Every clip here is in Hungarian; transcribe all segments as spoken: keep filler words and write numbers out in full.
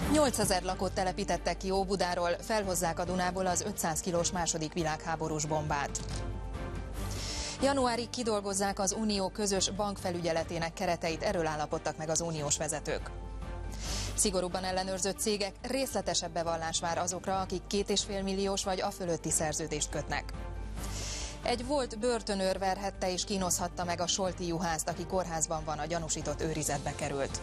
nyolcezer lakót telepítettek ki Óbudáról, felhozzák a Dunából az ötszáz kilós második világháborús bombát. Januárig kidolgozzák az Unió közös bankfelügyeletének kereteit, erről állapodtak meg az uniós vezetők. Szigorúbban ellenőrzött cégek részletesebb bevallás vár azokra, akik két és fél milliós vagy a fölötti szerződést kötnek. Egy volt börtönőr verhette és kínozhatta meg a Solti juhászt, aki kórházban van, a gyanúsított őrizetbe került.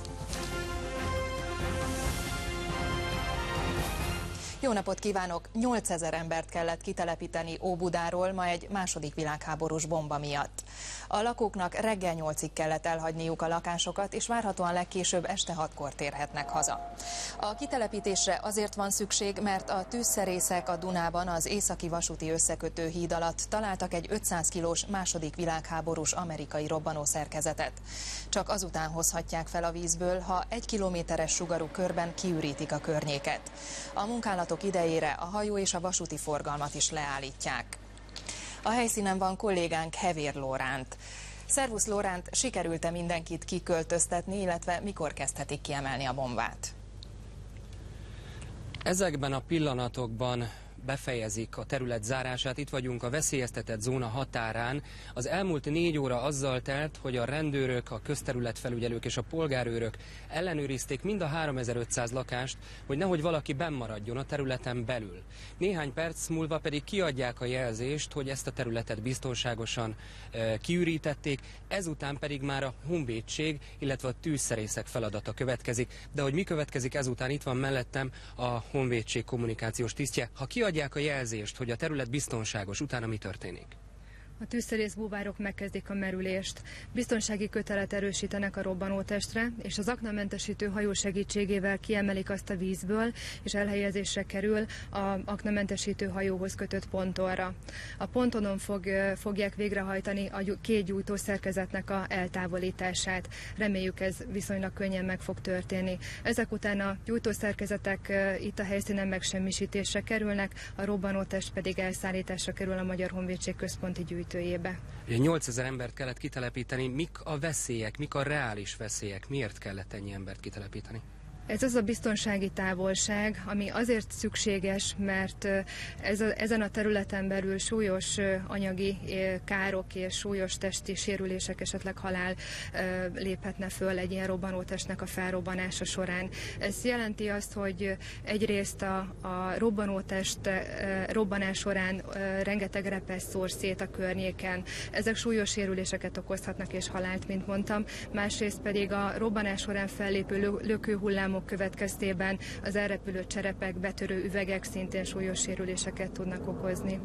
Jó napot kívánok! nyolcezer embert kellett kitelepíteni Óbudáról ma egy második világháborús bomba miatt. A lakóknak reggel nyolcig kellett elhagyniuk a lakásokat, és várhatóan legkésőbb este hatkor térhetnek haza. A kitelepítésre azért van szükség, mert a tűzszerészek a Dunában az északi vasúti összekötő híd alatt találtak egy ötszáz kilós második világháborús amerikai robbanószerkezetet. Csak azután hozhatják fel a vízből, ha egy kilométeres sugarú körben kiürítik a környéket. A munkálatok idejére a hajó és a vasúti forgalmat is leállítják. A helyszínen van kollégánk, Hevér Lóránt. Szervusz Lóránt, sikerült-e mindenkit kiköltöztetni, illetve mikor kezdhetik kiemelni a bombát? Ezekben a pillanatokban befejezik a terület zárását. Itt vagyunk a veszélyeztetett zóna határán. Az elmúlt négy óra azzal telt, hogy a rendőrök, a közterületfelügyelők és a polgárőrök ellenőrizték mind a háromezer-ötszáz lakást, hogy nehogy valaki bennmaradjon a területen belül. Néhány perc múlva pedig kiadják a jelzést, hogy ezt a területet biztonságosan e, kiürítették, ezután pedig már a honvédség, illetve a tűzszerészek feladata következik. De hogy mi következik ezután, itt van mellettem a honvédség kommunikációs tisztje. Ha kiadják a jelzést, hogy a terület biztonságos, utána mi történik? A tűzszerészbúvárok megkezdik a merülést. Biztonsági kötelet erősítenek a robbanótestre, és az aknamentesítő hajó segítségével kiemelik azt a vízből, és elhelyezésre kerül a aknamentesítő hajóhoz kötött pontonra. A pontonon fog, fogják végrehajtani a két gyújtószerkezetnek a eltávolítását. Reméljük, ez viszonylag könnyen meg fog történni. Ezek után a gyújtószerkezetek itt a helyszínen megsemmisítésre kerülnek, a robbanótest pedig elszállításra kerül a Magyar Honvédség központi gyűjtőjébe. nyolcezer embert kellett kitelepíteni. Mik a veszélyek, mik a reális veszélyek? Miért kellett ennyi embert kitelepíteni? Ez az a biztonsági távolság, ami azért szükséges, mert ez a, ezen a területen belül súlyos anyagi károk és súlyos testi sérülések, esetleg halál léphetne föl egy ilyen robbanótestnek a felrobbanása során. Ez jelenti azt, hogy egyrészt a, a robbanótest robbanás során rengeteg repesz szór szét a környéken. Ezek súlyos sérüléseket okozhatnak és halált, mint mondtam. Másrészt pedig a robbanás során fellépő lökőhullámok következtében az elrepülő cserepek, betörő üvegek szintén súlyos sérüléseket tudnak okozni.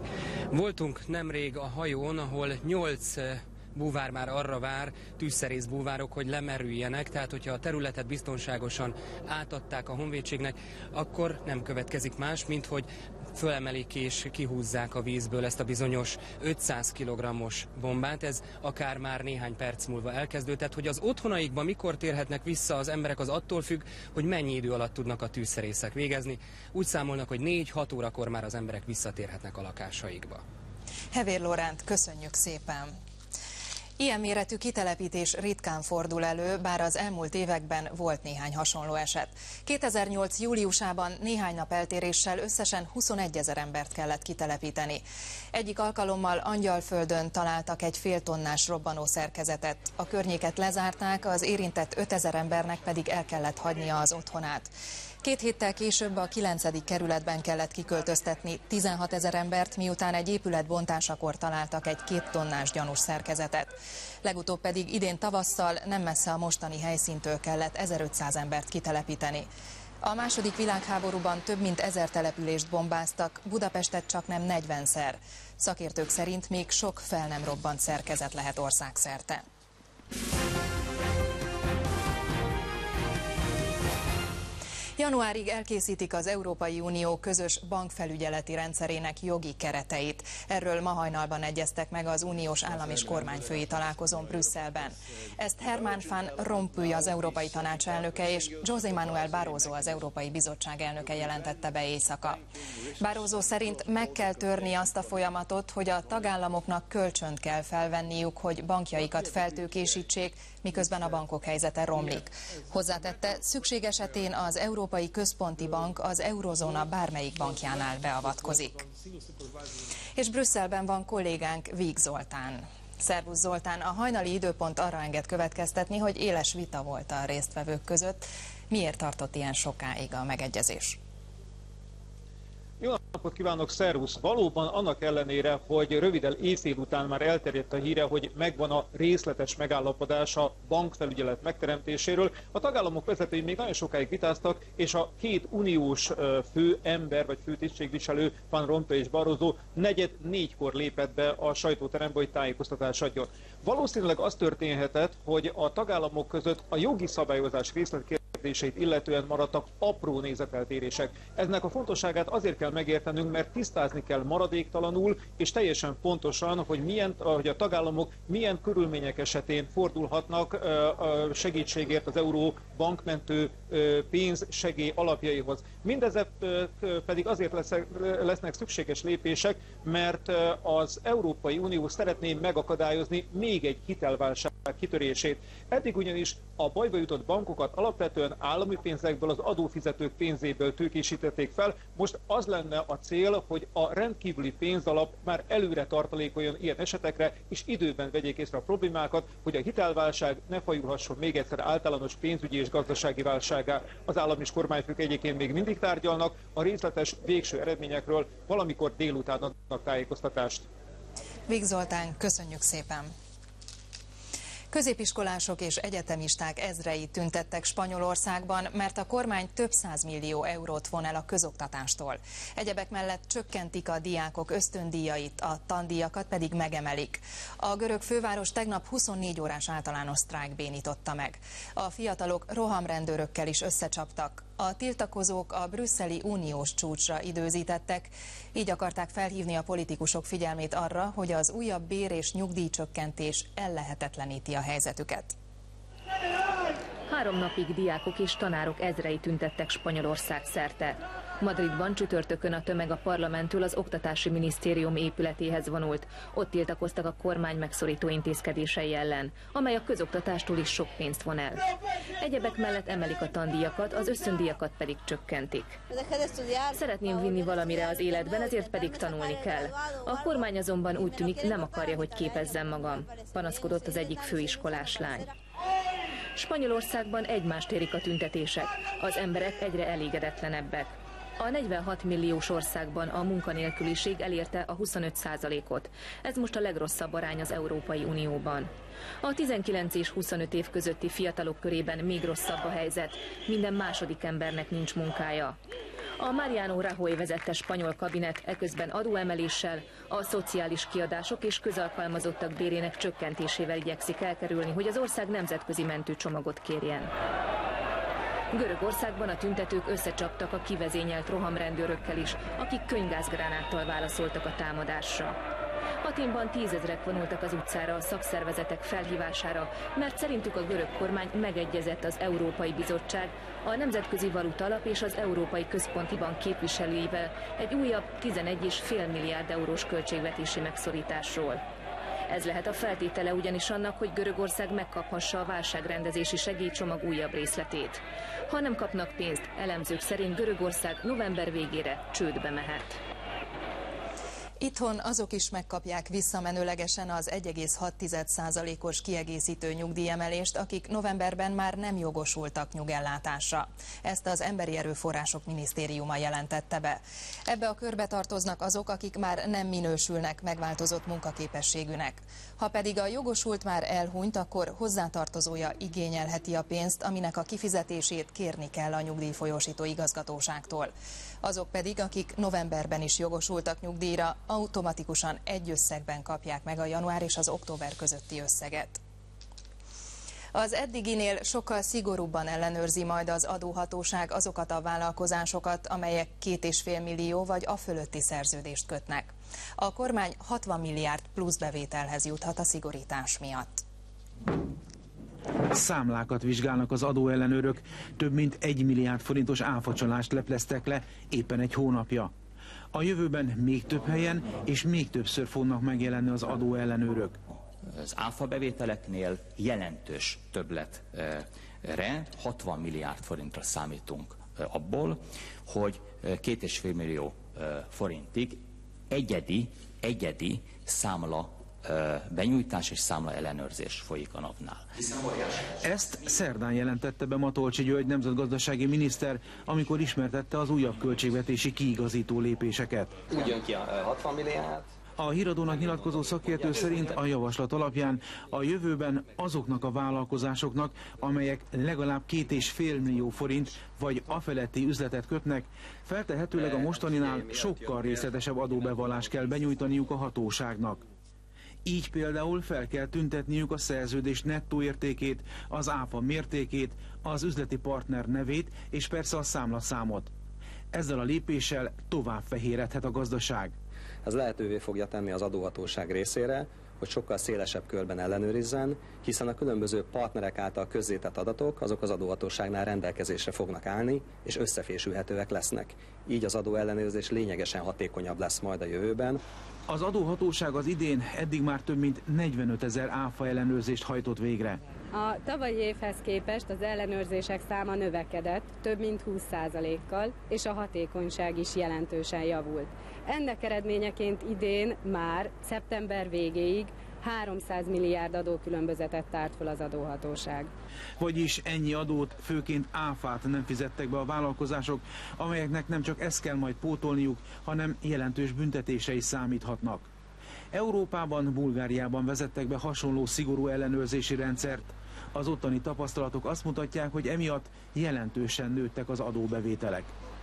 Voltunk nemrég a hajón, ahol nyolc búvár már arra vár, tűzszerész búvárok, hogy lemerüljenek, tehát hogyha a területet biztonságosan átadták a honvédségnek, akkor nem következik más, mint hogy fölemelik és kihúzzák a vízből ezt a bizonyos ötszáz kilogrammos bombát. Ez akár már néhány perc múlva elkezdődött. Hogy az otthonaikba mikor térhetnek vissza az emberek, az attól függ, hogy mennyi idő alatt tudnak a tűzszerészek végezni. Úgy számolnak, hogy négy-hat órakor már az emberek visszatérhetnek a lakásaikba. Hevér Lóránt, köszönjük szépen! Ilyen méretű kitelepítés ritkán fordul elő, bár az elmúlt években volt néhány hasonló eset. kétezer-nyolc júliusában néhány nap eltéréssel összesen huszonegyezer embert kellett kitelepíteni. Egyik alkalommal Angyalföldön találtak egy fél tonnás robbanószerkezetet. A környéket lezárták, az érintett ötezer embernek pedig el kellett hagynia az otthonát. Két héttel később a kilencedik kerületben kellett kiköltöztetni tizenhatezer embert, miután egy épület bontásakor találtak egy két tonnás gyanús szerkezetet. Legutóbb pedig idén tavasszal nem messze a mostani helyszíntől kellett ezerötszáz embert kitelepíteni. A második világháborúban több mint ezer települést bombáztak, Budapestet csaknem negyvenszer. Szakértők szerint még sok fel nem robbant szerkezet lehet országszerte. Januárig elkészítik az Európai Unió közös bankfelügyeleti rendszerének jogi kereteit. Erről ma hajnalban egyeztek meg az uniós állam- és kormányfői találkozón Brüsszelben. Ezt Herman van Rompuy, az Európai Tanács elnöke, és José Manuel Barroso, az Európai Bizottság elnöke jelentette be éjszaka. Barroso szerint meg kell törni azt a folyamatot, hogy a tagállamoknak kölcsönt kell felvenniük, hogy bankjaikat feltőkésítsék, miközben a bankok helyzete romlik. Hozzátette, szükség esetén az Európai Európai Központi Bank az eurozóna bármelyik bankjánál beavatkozik. És Brüsszelben van kollégánk, Víg Zoltán. Szervusz Zoltán, a hajnali időpont arra enged következtetni, hogy éles vita volt a résztvevők között. Miért tartott ilyen sokáig a megegyezés? Jó napot kívánok, szervusz! Valóban annak ellenére, hogy röviddel éjszél után már elterjedt a híre, hogy megvan a részletes megállapodás a bankfelügyelet megteremtéséről, a tagállamok vezetői még nagyon sokáig vitáztak, és a két uniós fő ember vagy fő tisztségviselő, Van Rompuy és Barroso negyed négykor lépett be a sajtóterembe, hogy tájékoztatást adjon. Valószínűleg az történhetett, hogy a tagállamok között a jogi szabályozás részletkérdéseit illetően maradtak apró nézeteltérések. Eznek a fontosságát azért kell megértenünk, mert tisztázni kell maradéktalanul és teljesen pontosan, hogy, milyen, hogy a tagállamok milyen körülmények esetén fordulhatnak segítségért az euró bankmentő pénzsegély alapjaihoz. Mindezek pedig azért lesznek szükséges lépések, mert az Európai Unió szeretné megakadályozni még egy hitelválság kitörését. Eddig ugyanis a bajba jutott bankokat alapvetően állami pénzekből, az adófizetők pénzéből tőkésítették fel. Most az lenne a cél, hogy a rendkívüli pénzalap már előre tartalékoljon ilyen esetekre, és időben vegyék észre a problémákat, hogy a hitelválság ne fajulhasson még egyszer általános pénzügyi és gazdasági válsággá. Az állam és kormányfők egyébként még mindig tárgyalnak, a részletes végső eredményekről valamikor délután adnak tájékoztatást. Víg Zoltán, köszönjük szépen! Középiskolások és egyetemisták ezrei tüntettek Spanyolországban, mert a kormány több százmillió eurót von el a közoktatástól. Egyebek mellett csökkentik a diákok ösztöndíjait, a tandíjakat pedig megemelik. A görög főváros tegnap huszonnégy órás általános sztrájk bénította meg. A fiatalok rohamrendőrökkel is összecsaptak. A tiltakozók a brüsszeli uniós csúcsra időzítettek, így akarták felhívni a politikusok figyelmét arra, hogy az újabb bér- és nyugdíjcsökkentés ellehetetleníti a helyzetüket. Három napig diákok és tanárok ezrei tüntettek Spanyolország szerte. Madridban csütörtökön a tömeg a parlamenttől az Oktatási Minisztérium épületéhez vonult. Ott tiltakoztak a kormány megszorító intézkedései ellen, amely a közoktatástól is sok pénzt von el. Egyebek mellett emelik a tandíjakat, az ösztöndíjakat pedig csökkentik. Szeretném vinni valamire az életben, ezért pedig tanulni kell. A kormány azonban úgy tűnik nem akarja, hogy képezzem magam, panaszkodott az egyik főiskolás lány. Spanyolországban egymást érik a tüntetések, az emberek egyre elégedetlenebbek. A negyvenhat milliós országban a munkanélküliség elérte a huszonöt százalékot. Ez most a legrosszabb arány az Európai Unióban. A tizenkilenc és huszonöt év közötti fiatalok körében még rosszabb a helyzet, minden második embernek nincs munkája. A Mariano Rajoy vezette spanyol kabinet eközben adóemeléssel, a szociális kiadások és közalkalmazottak bérének csökkentésével igyekszik elkerülni, hogy az ország nemzetközi mentőcsomagot kérjen. Görögországban a tüntetők összecsaptak a kivezényelt rohamrendőrökkel is, akik könygázgránáttal válaszoltak a támadásra. Athénban tízezrek vonultak az utcára a szakszervezetek felhívására, mert szerintük a görög kormány megegyezett az Európai Bizottság, a Nemzetközi Valutaalap és az Európai Központi Bank képviselőivel egy újabb tizenegy egész öt milliárd eurós költségvetési megszorításról. Ez lehet a feltétele ugyanis annak, hogy Görögország megkaphassa a válságrendezési segélycsomag újabb részletét. Ha nem kapnak pénzt, elemzők szerint Görögország november végére csődbe mehet. Itthon azok is megkapják visszamenőlegesen az egy egész hat százalékos kiegészítő nyugdíjemelést, akik novemberben már nem jogosultak nyugellátásra. Ezt az Emberi Erőforrások Minisztériuma jelentette be. Ebbe a körbe tartoznak azok, akik már nem minősülnek megváltozott munkaképességűnek. Ha pedig a jogosult már elhunyt, akkor hozzátartozója igényelheti a pénzt, aminek a kifizetését kérni kell a nyugdíjfolyósító igazgatóságtól. Azok pedig, akik novemberben is jogosultak nyugdíjra, automatikusan egy összegben kapják meg a január és az október közötti összeget. Az eddiginél sokkal szigorúbban ellenőrzi majd az adóhatóság azokat a vállalkozásokat, amelyek két és fél millió vagy a fölötti szerződést kötnek. A kormány hatvan milliárd plusz bevételhez juthat a szigorítás miatt. Számlákat vizsgálnak az adóellenőrök, több mint egy milliárd forintos áfacsalást lepleztek le éppen egy hónapja. A jövőben még több helyen és még többször fognak megjelenni az adóellenőrök. Az áfa bevételeknél jelentős többletre, hatvan milliárd forintra számítunk abból, hogy két és fél millió forintig egyedi, egyedi számla benyújtás és számla ellenőrzés folyik a napnál. Ezt szerdán jelentette be Matolcsy György nemzetgazdasági miniszter, amikor ismertette az újabb költségvetési kiigazító lépéseket. Úgy jön ki a hatvan milliárd. A híradónak nyilatkozó szakértő szerint a javaslat alapján a jövőben azoknak a vállalkozásoknak, amelyek legalább két és fél millió forint vagy afeletti üzletet kötnek, feltehetőleg a mostaninál sokkal részletesebb adóbevallást kell benyújtaniuk a hatóságnak. Így például fel kell tüntetniük a szerződés nettó értékét, az áfa mértékét, az üzleti partner nevét és persze a számlaszámot. Ezzel a lépéssel tovább fehéredhet a gazdaság. Ez lehetővé fogja tenni az adóhatóság részére, hogy sokkal szélesebb körben ellenőrizzen, hiszen a különböző partnerek által közzétett adatok azok az adóhatóságnál rendelkezésre fognak állni, és összefésülhetőek lesznek. Így az adóellenőrzés lényegesen hatékonyabb lesz majd a jövőben. Az adóhatóság az idén eddig már több mint negyvenötezer áfa ellenőrzést hajtott végre. A tavalyi évhez képest az ellenőrzések száma növekedett több mint húsz százalékkal, és a hatékonyság is jelentősen javult. Ennek eredményeként idén már szeptember végéig háromszáz milliárd adókülönbözetet tárt fel az adóhatóság. Vagyis ennyi adót, főként áfát nem fizettek be a vállalkozások, amelyeknek nem csak ezt kell majd pótolniuk, hanem jelentős büntetése is számíthatnak. Európában, Bulgáriában vezettek be hasonló szigorú ellenőrzési rendszert. Az ottani tapasztalatok azt mutatják, hogy emiatt jelentősen nőttek az adóbevételek.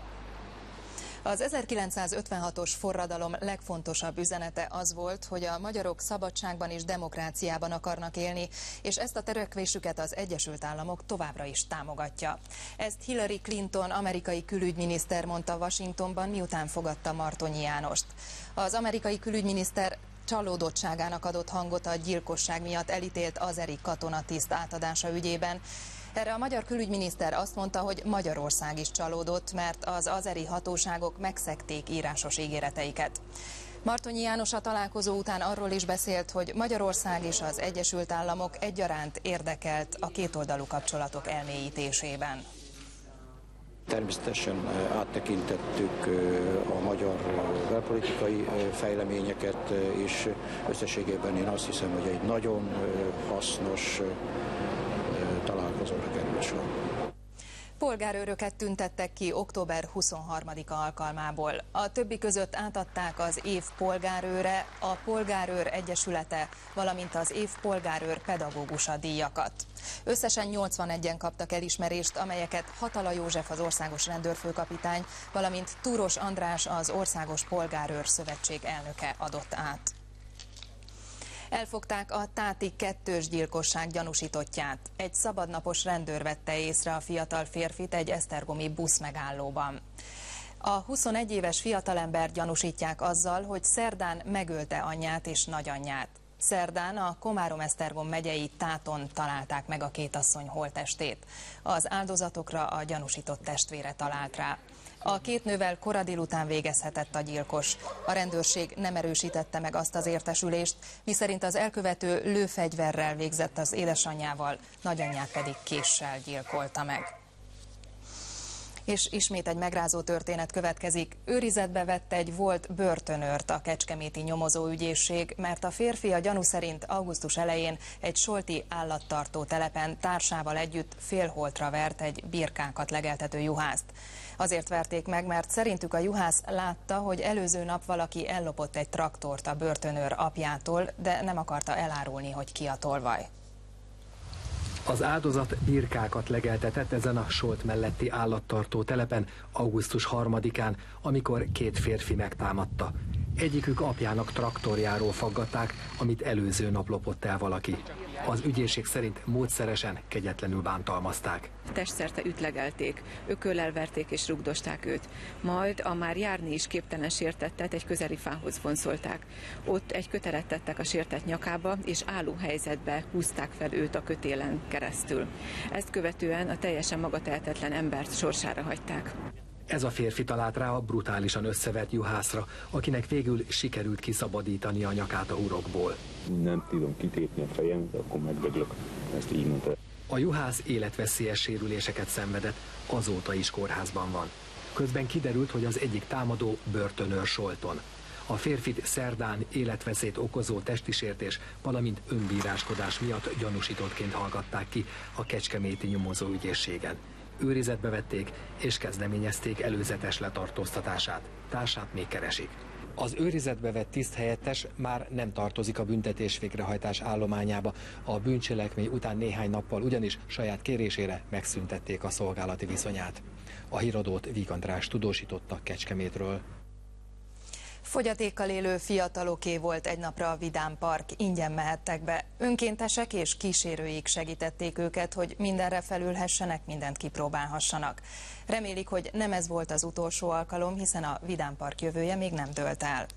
Az ezerkilencszázötvenhatos forradalom legfontosabb üzenete az volt, hogy a magyarok szabadságban és demokráciában akarnak élni, és ezt a törekvésüket az Egyesült Államok továbbra is támogatja. Ezt Hillary Clinton amerikai külügyminiszter mondta Washingtonban, miután fogadta Martonyi Jánost. Az amerikai külügyminiszter csalódottságának adott hangot a gyilkosság miatt elítélt azeri katonatiszt átadása ügyében. Erre a magyar külügyminiszter azt mondta, hogy Magyarország is csalódott, mert az azeri hatóságok megszegték írásos ígéreteiket. Martonyi János a találkozó után arról is beszélt, hogy Magyarország és az Egyesült Államok egyaránt érdekelt a kétoldalú kapcsolatok elmélyítésében. Természetesen áttekintettük a magyar belpolitikai fejleményeket, és összességében én azt hiszem, hogy egy nagyon hasznos találkozóra kerül sor. Polgárőröket tüntettek ki október huszonharmadika alkalmából. A többi között átadták az év polgárőre, a Polgárőr Egyesülete, valamint az év polgárőr pedagógusa díjakat. Összesen nyolcvanegyen kaptak elismerést, amelyeket Hatala József, az országos rendőrfőkapitány, valamint Túros András, az Országos Polgárőr Szövetség elnöke adott át. Elfogták a táti kettős gyilkosság gyanúsítottját. Egy szabadnapos rendőr vette észre a fiatal férfit egy esztergomi buszmegállóban. A huszonegy éves fiatalember gyanúsítják azzal, hogy szerdán megölte anyját és nagyanyját. Szerdán a Komárom-Esztergom megyei Táton találták meg a két asszony holttestét. Az áldozatokra a gyanúsított testvére talált rá. A két nővel kora délután végezhetett a gyilkos. A rendőrség nem erősítette meg azt az értesülést, miszerint az elkövető lőfegyverrel végzett az édesanyjával, nagyanyját pedig késsel gyilkolta meg. És ismét egy megrázó történet következik. Őrizetbe vett egy volt börtönőrt a kecskeméti nyomozóügyészség, mert a férfi a gyanú szerint augusztus elején egy solti állattartó telepen társával együtt félholtra vert egy birkákat legeltető juhászt. Azért verték meg, mert szerintük a juhász látta, hogy előző nap valaki ellopott egy traktort a börtönőr apjától, de nem akarta elárulni, hogy ki a tolvaj. Az áldozat birkákat legeltetett ezen a Solt melletti állattartó telepen augusztus harmadikán, amikor két férfi megtámadta. Egyikük apjának traktorjáról faggatták, amit előző nap lopott el valaki. Az ügyészség szerint módszeresen, kegyetlenül bántalmazták. Testszerte ütlegelték, ököllel verték és rugdosták őt. Majd a már járni is képtelen sértettet egy közeli fához vonszolták. Ott egy kötelet tettek a sértett nyakába, és álló helyzetbe húzták fel őt a kötélen keresztül. Ezt követően a teljesen magatehetetlen embert sorsára hagyták. Ez a férfi talált rá a brutálisan összevert juhászra, akinek végül sikerült kiszabadítani a nyakát a urokból. Nem tudom kitépni a fejem, de akkor megdöglök. Ezt így mondta. A juhász életveszélyes sérüléseket szenvedett, azóta is kórházban van. Közben kiderült, hogy az egyik támadó börtönőr Solton. A férfit szerdán életveszélyt okozó testisértés, valamint önbíráskodás miatt gyanúsítottként hallgatták ki a kecskeméti nyomozóügyészségen. Őrizetbe vették és kezdeményezték előzetes letartóztatását. Társát még keresik. Az őrizetbe vett tiszthelyettes már nem tartozik a büntetés végrehajtás állományába. A bűncselekmény után néhány nappal ugyanis saját kérésére megszüntették a szolgálati viszonyát. A híradót Víg András tudósította Kecskemétről. Fogyatékkal élő fiataloké volt egy napra a Vidám Park, ingyen mehettek be. Önkéntesek és kísérőik segítették őket, hogy mindenre felülhessenek, mindent kipróbálhassanak. Remélik, hogy nem ez volt az utolsó alkalom, hiszen a Vidám Park jövője még nem dőlt el.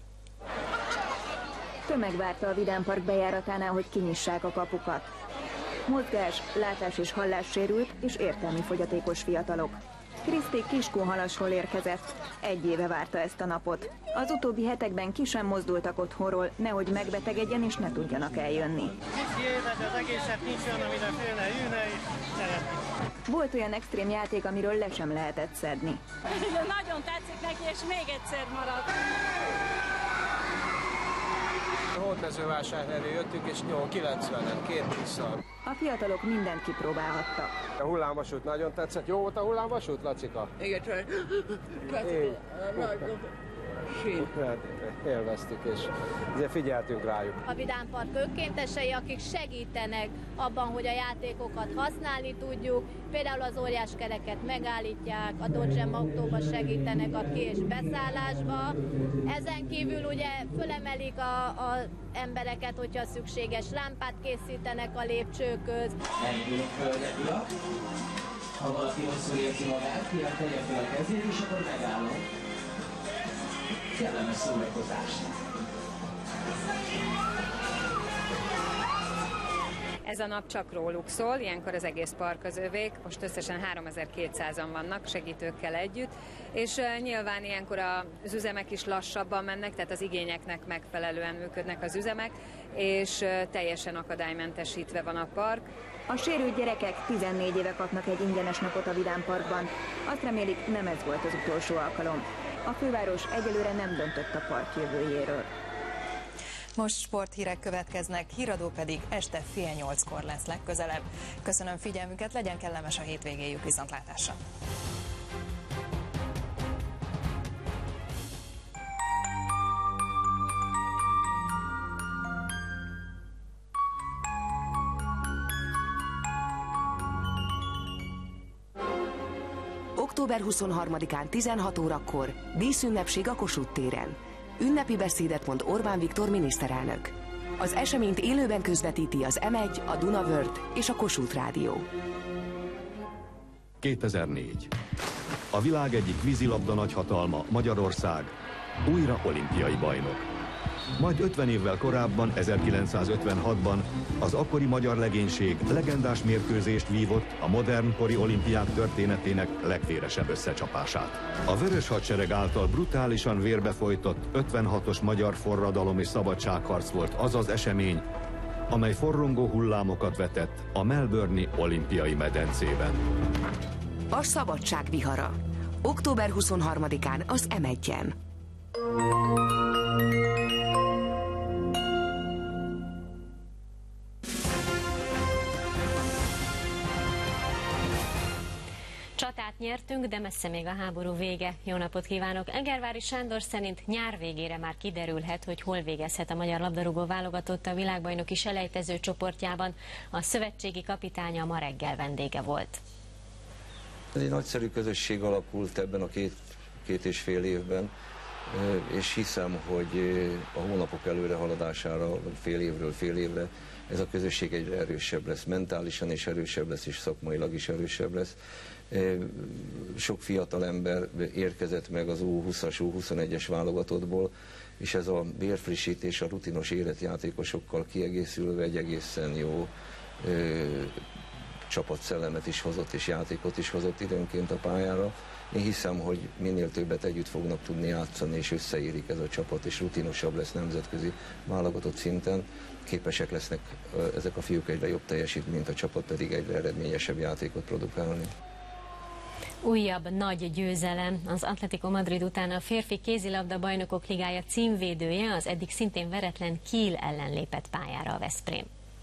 Tömeg várta a Vidám Park bejáratánál, hogy kinyissák a kapukat. Mozgás, látás és hallássérült és értelmi fogyatékos fiatalok. Kriszti Kiskunhalasról érkezett. Egy éve várta ezt a napot. Az utóbbi hetekben ki sem mozdultak otthonról, nehogy megbetegedjen és ne tudjanak eljönni. Az egészet nincs olyan, amire félne, ülne és szeretni. Volt olyan extrém játék, amiről le sem lehetett szedni. Nagyon tetszik neki, és még egyszer marad. A Hódmezővásárhelyre jöttünk, és nyolc kilencvenen, két busszal. A fiatalok mindent kipróbálhattak. A hullámvasút nagyon tetszett. Jó volt a hullámvasút, Lacika? Igen, csak élveztük, és azért figyeltünk rájuk. A Vidám Park önkéntesei, akik segítenek abban, hogy a játékokat használni tudjuk. Például az óriáskereket megállítják, a Dodgem autóba segítenek a ki- és beszállásba. Ezen kívül ugye fölemelik az embereket, hogyha szükséges, lámpát készítenek a lépcsőköz. Elindulunk hölgyek, urak. Ha valaki rosszul érzi magát, kérem tegye fel a kezét, és akkor megállunk. Kellemes szórakozást! Ez a nap csak róluk szól, ilyenkor az egész park az övék, most összesen háromezer-kétszázan vannak segítőkkel együtt, és uh, nyilván ilyenkor az üzemek is lassabban mennek, tehát az igényeknek megfelelően működnek az üzemek, és uh, teljesen akadálymentesítve van a park. A sérült gyerekek tizennégy éve kapnak egy ingyenes napot a Vidám Parkban. Azt remélik, nem ez volt az utolsó alkalom. A főváros egyelőre nem döntött a park jövőjéről. Most sporthírek következnek, híradó pedig este fél nyolckor lesz legközelebb. Köszönöm figyelmüket, legyen kellemes a hétvégéjük, viszontlátásra! október huszonharmadikán tizenhat órakor díszünnepség a Kossuth téren. Ünnepi beszédet mond Orbán Viktor miniszterelnök. Az eseményt élőben közvetíti az em egy, a Dunavörd és a Kossuth Rádió. kétezer-négy. A világ egyik vízilabda nagyhatalma, Magyarország, újra olimpiai bajnok. Majd ötven évvel korábban, ezerkilencszázötvenhatban az akkori magyar legénység legendás mérkőzést vívott, a modern kori olimpiák történetének legvéresebb összecsapását. A Vörös Hadsereg által brutálisan vérbefolytott ötvenhatos magyar forradalom és szabadságharc volt az az esemény, amely forrongó hullámokat vetett a melbourne-i olimpiai medencében. A szabadság vihara. október huszonharmadikán az em egyen. Csatát nyertünk, de messze még a háború vége. Jó napot kívánok! Egervári Sándor szerint nyár végére már kiderülhet, hogy hol végezhet a magyar labdarúgó válogatott a világbajnoki selejtező csoportjában. A szövetségi kapitánya ma reggel vendége volt. Ez egy nagyszerű közösség alakult ebben a két, két és fél évben, és hiszem, hogy a hónapok előre haladására, fél évről fél évre ez a közösség egyre erősebb lesz, mentálisan is erősebb lesz, és szakmailag is erősebb lesz. Sok fiatal ember érkezett meg az U húszas, U huszonegyes válogatottból, és ez a vérfrissítés a rutinos életjátékosokkal kiegészülve egy egészen jó ö, csapatszellemet is hozott, és játékot is hozott időnként a pályára, Én hiszem, hogy minél többet együtt fognak tudni játszani, és összeérik ez a csapat, és rutinosabb lesz nemzetközi válogatott szinten. Képesek lesznek ezek a fiúk egyre jobb teljesítményt, a csapat pedig egyre eredményesebb játékot produkálni. Újabb nagy győzelem. Az Atletico Madrid után a férfi kézilabda bajnokok ligája címvédője, az eddig szintén veretlen Kiel ellen lépett pályára a Veszprém.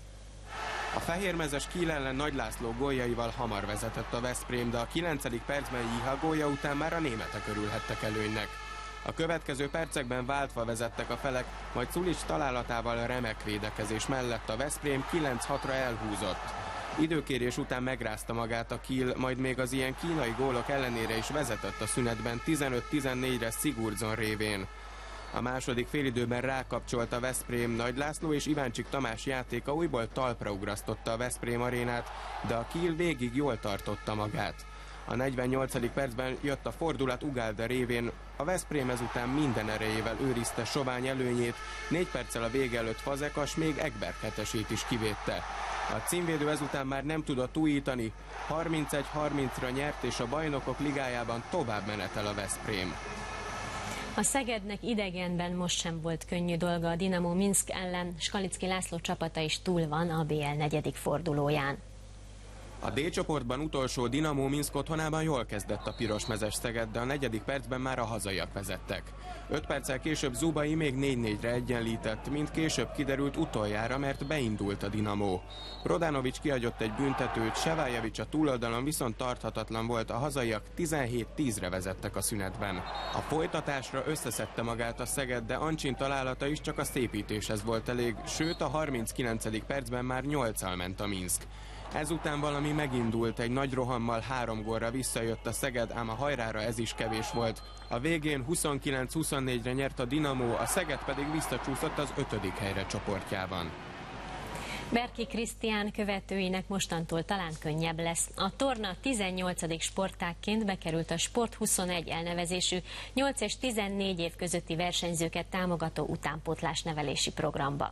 A fehérmezes Kiel ellen Nagy László góljaival hamar vezetett a Veszprém, de a kilencedik percben Jiha gólja után már a németek örülhettek előnynek. A következő percekben váltva vezettek a felek, majd Szulic találatával remek védekezés mellett a Veszprém kilenc hatra elhúzott. Időkérés után megrázta magát a Kiel, majd még az ilyen kínai gólok ellenére is vezetett a szünetben tizenöt tizennégyre Sigurdsson révén. A második félidőben rákapcsolt a Veszprém, Nagy László és Iváncsik Tamás játéka újból talpra ugrasztotta a Veszprém arénát, de a Kiel végig jól tartotta magát. A negyvennyolcadik percben jött a fordulat Ugalde révén, a Veszprém ezután minden erejével őrizte sovány előnyét, négy perccel a vége előtt Fazekas még Ekberg hetesét is kivédte. A címvédő ezután már nem tudott újítani, harmincegy harmincra nyert, és a Bajnokok Ligájában tovább menetel a Veszprém. A Szegednek idegenben most sem volt könnyű dolga a Dinamo Minszk ellen, Skalicki László csapata is túl van a bé el negyedik fordulóján. A D csoportban utolsó Dinamo Minszk otthonában jól kezdett a pirosmezes Szeged, de a negyedik percben már a hazaiak vezettek. Öt perccel később Zubai még négy négyre egyenlített, mint később kiderült utoljára, mert beindult a Dinamo. Rodanovics kihagyott egy büntetőt, Sevaljevics a túloldalon viszont tarthatatlan volt, a hazaiak tizenhét tízre vezettek a szünetben. A folytatásra összeszedte magát a Szeged, de Ancsin találata is csak a szépítéshez volt elég, sőt a harminckilencedik percben már nyolccal ment a Minszk. Ezután valami megindult, egy nagy rohammal három gólra visszajött a Szeged, ám a hajrára ez is kevés volt. A végén huszonkilenc huszonnégyre nyert a Dinamo, a Szeged pedig visszacsúszott az ötödik helyre csoportjában. Berki Krisztián követőinek mostantól talán könnyebb lesz. A torna tizennyolcadik sportágként bekerült a Sport huszonegy elnevezésű nyolc és tizennégy év közötti versenyzőket támogató utánpótlás nevelési programba.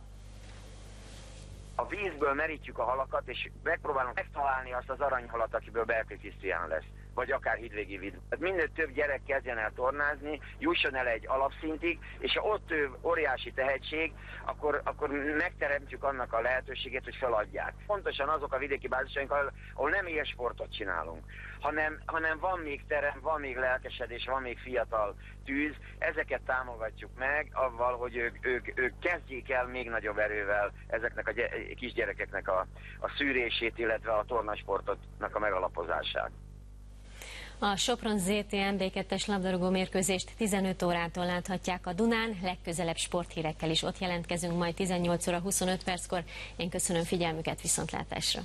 A vízből merítjük a halakat, és megpróbálunk megtalálni azt az aranyhalat, akiből Berki Krisztián lesz, vagy akár Hidvégi Vid. Minél több gyerek kezdjen el tornázni, jusson el egy alapszintig, és ha ott ő óriási tehetség, akkor, akkor megteremtjük annak a lehetőségét, hogy feladják. Pontosan azok a vidéki bázisaink, ahol nem élsportot csinálunk, hanem, hanem van még terem, van még lelkesedés, van még fiatal tűz, ezeket támogatjuk meg avval, hogy ők, ők, ők kezdjék el még nagyobb erővel ezeknek a kisgyerekeknek a, a szűrését, illetve a tornasportnak a megalapozását. A Sopron zé té em bé kettes labdarúgó mérkőzést tizenöt órától láthatják a Dunán, legközelebb sporthírekkel is ott jelentkezünk majd tizennyolc óra huszonöt perckor. Én köszönöm figyelmüket, viszontlátásra!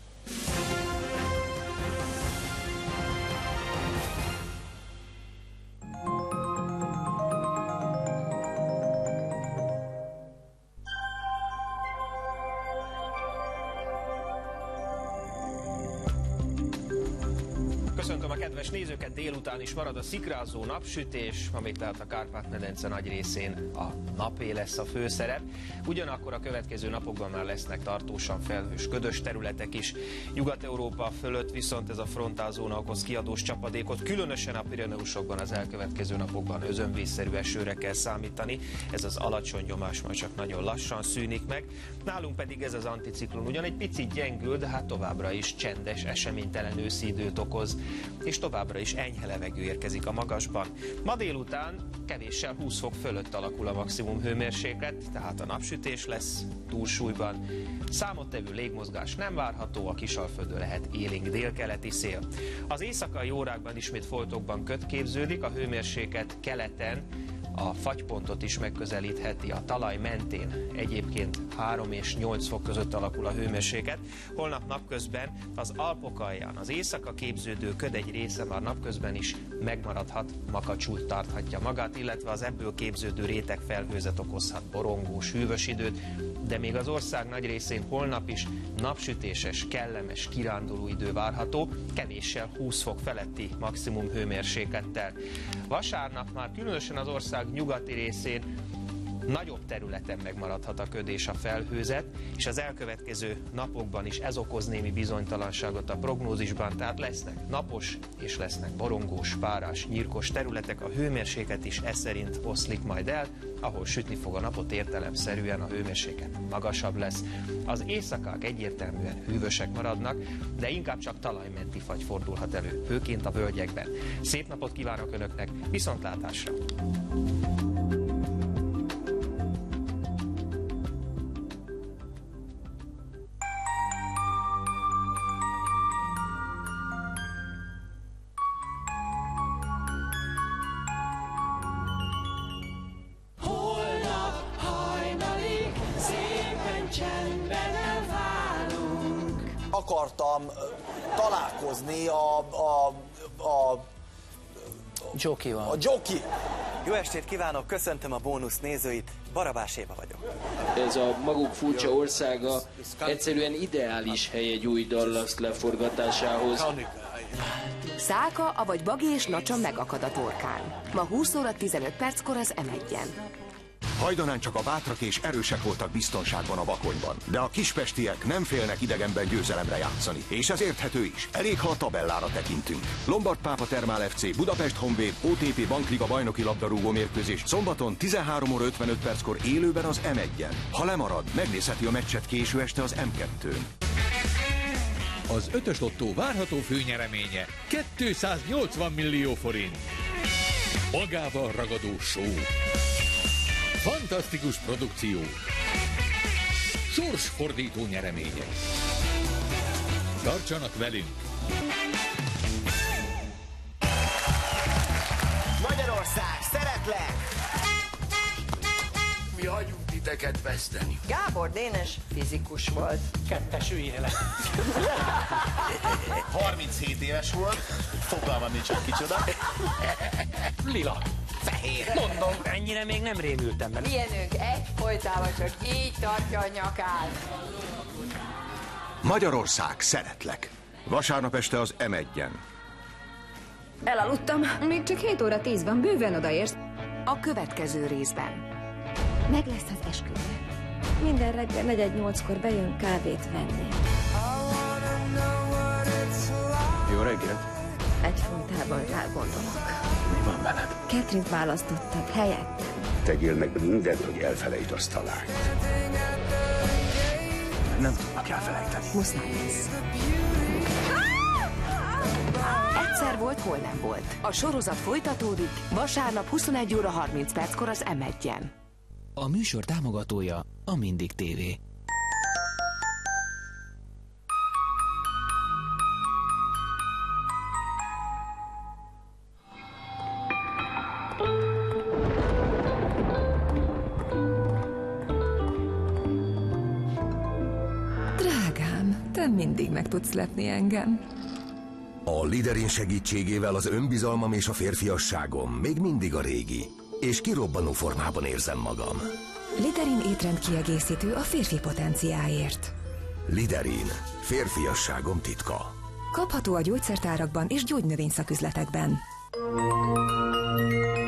Köszöntöm a kedves nézőket, délután is marad a szikrázó napsütés, amit tehát a Kárpát-medence nagy részén a napé lesz a főszerep. Ugyanakkor a következő napokban már lesznek tartósan felhős, ködös területek is. Nyugat-Európa fölött viszont ez a frontálzóna okoz kiadós csapadékot, különösen a Pireneusokban az elkövetkező napokban özönvízszerű esőre kell számítani. Ez az alacsony nyomás majd csak nagyon lassan szűnik meg. Nálunk pedig ez az anticiklon ugyan egy picit gyengül, de hát továbbra is csendes, eseménytelen őszi időt okoz, és továbbra is enyhe levegő érkezik a magasban. Ma délután kevéssel húsz fok fölött alakul a maximum hőmérséklet, tehát a napsütés lesz túlsúlyban. Számottevő légmozgás nem várható, a Kisalföldön lehet élénk délkeleti szél. Az éjszakai órákban ismét foltokban köd képződik, a hőmérséklet keleten a fagypontot is megközelítheti, a talaj mentén egyébként három és nyolc fok között alakul a hőmérséklet. Holnap napközben az Alpok alján az éjszaka képződő köd egy része már napközben is megmaradhat, makacsul tarthatja magát, illetve az ebből képződő réteg felhőzet okozhat borongós, hűvös időt, de még az ország nagy részén holnap is napsütéses, kellemes, kiránduló idő várható, kevéssel húsz fok feletti maximum hőmérséklettel. Vasárnap már különösen az ország nyugati részén Nagyobb területen megmaradhat a köd és a felhőzet, és az elkövetkező napokban is ez okoz némi bizonytalanságot a prognózisban, tehát lesznek napos és lesznek borongós, párás, nyírkos területek, a hőmérséklet is ez szerint oszlik majd el, ahol sütni fog a napot, értelemszerűen a hőmérséklet magasabb lesz. Az éjszakák egyértelműen hűvösek maradnak, de inkább csak talajmenti fagy fordulhat elő, főként a völgyekben. Szép napot kívánok Önöknek, viszontlátásra! Akartam találkozni a, a, a Jokival. A Joki. Jó estét kívánok, köszöntöm a Bónusz nézőit, Barabás Éva vagyok. Ez a maguk furcsa országa egyszerűen ideális hely egy új Dallas leforgatásához. Szálka, avagy Bagi és Nacsa megakad a torkán. Ma húsz óra tizenöt perckor az em egyen. Hajdanán csak a bátrak és erősek voltak biztonságban a Bakonyban, de a kispestiek nem félnek idegenben győzelemre játszani, és ez érthető is. Elég, ha a tabellára tekintünk. Lombard Pápa Termál ef cé, Budapest Honvéd, o té pé Bankliga bajnoki labdarúgó mérkőzés szombaton tizenhárom óra ötvenöt perckor élőben az em egyen. Ha lemarad, megnézheti a meccset késő este az em kettőn. Az ötös lottó várható főnyereménye kétszáznyolcvan millió forint. Magával ragadó show. Fantasztikus produkció. Sorsfordító nyeremények. Tartsanak velünk! Magyarország, szeretlek! Mi hagyunk titeket veszteni. Gábor Dénes fizikus volt. Kettes éle. harminchét éves volt, fogalmam nincs, hogy kicsoda. Lila. Fehér. Mondom, ennyire még nem rémültem bele. Milyenünk egy folytában csak így tartja a nyakát. Magyarország, szeretlek! Vasárnap este az em egyen. Elaludtam, még csak hét óra tíz van, bőven odaérsz. A következő részben. Meg lesz az esküvő. Minden reggel negyed nyolckor bejön kávét venni. Jó reggelt! Egy fontában rá-gondolok. Mi van veled? Catherine-t választottad helyettem. Tegyél meg mindent, hogy elfelejt azt a lányt. Nem tudnak elfelejteni. Muszáj lesz. Egyszer volt, hol nem volt. A sorozat folytatódik vasárnap huszonegy óra harminc perckor az em egyen. A műsor támogatója a Mindig té vé. Drágám, te mindig meg tudsz lepni engem. A Liderin segítségével az önbizalmam és a férfiasságom még mindig a régi, és kirobbanó formában érzem magam. Liderin étrend kiegészítő a férfi potenciáért. Liderin, férfiasságom titka. Kapható a gyógyszertárakban és gyógynövényszaküzletekben.